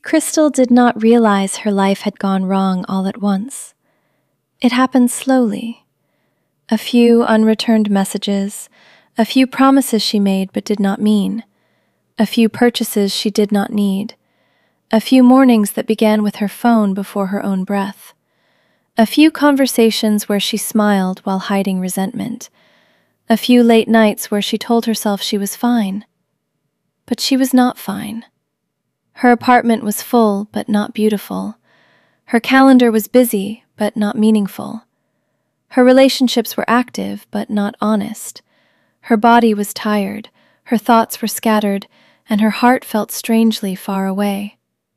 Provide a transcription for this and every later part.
Crystal did not realize her life had gone wrong all at once. It happened slowly. A few unreturned messages, a few promises she made but did not mean, a few purchases she did not need, a few mornings that began with her phone before her own breath, a few conversations where she smiled while hiding resentment, a few late nights where she told herself she was fine. But she was not fine. Her apartment was full but not beautiful. Her calendar was busy but not meaningful. Her relationships were active but not honest. Her body was tired, her thoughts were scattered, and her heart felt strangely far away.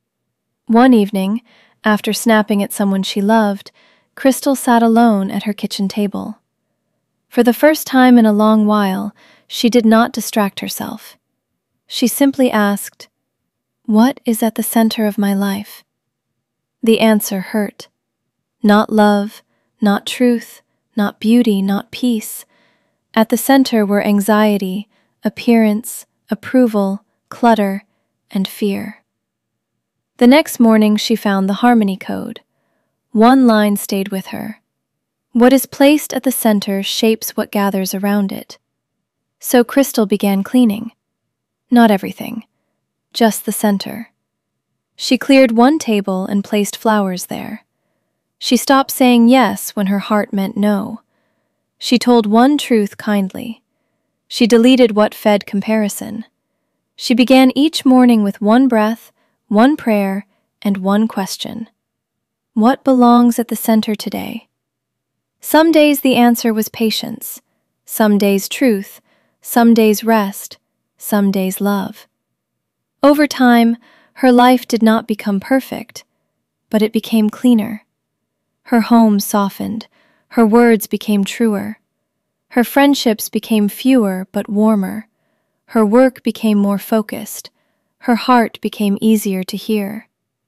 One evening, after snapping at someone she loved, Crystal sat alone at her kitchen table. For the first time in a long while, she did not distract herself. She simply asked, "What is at the center of my life?" The answer hurt. Not love, not truth, not beauty, not peace. At the center were anxiety, appearance, approval, clutter, and fear. The next morning she found the Harmony Code. One line stayed with her. What is placed at the center shapes what gathers around it. So Crystal began cleaning. Not everything, just the center. She cleared one table and placed flowers there. She stopped saying yes when her heart meant no. She told one truth kindly. She deleted what fed comparison. She began each morning with one breath, one prayer, and one question. What belongs at the center today? Some days the answer was patience, some days truth, some days rest, some days love. Over time, her life did not become perfect, but it became cleaner. Her home softened, her words became truer. Her friendships became fewer but warmer. Her work became more focused. Her heart became easier to hear.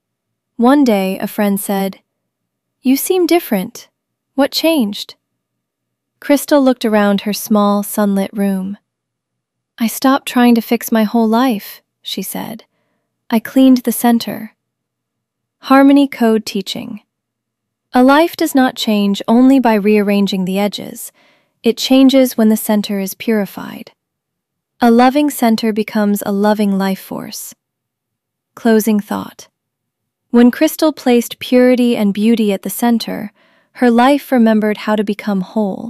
One day, a friend said, "You seem different. What changed?" Crystal looked around her small, sunlit room. "I stopped trying to fix my whole life," she said. "I cleaned the center." Harmony Code teaching. A life does not change only by rearranging the edges. It changes when the center is purified. A loving center becomes a loving life force. Closing thought. When Crystal placed purity and beauty at the center, her life remembered how to become whole.